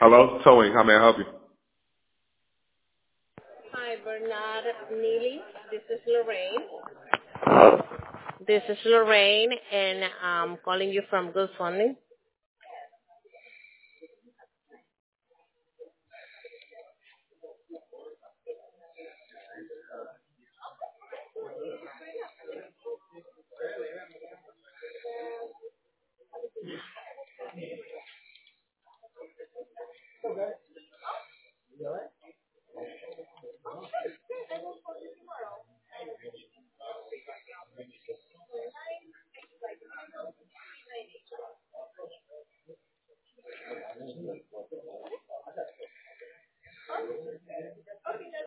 Hello, towing. How may I help you? Hi, Bernard Neely. This is Lorraine. This is Lorraine, and I'm calling you from Good Funding.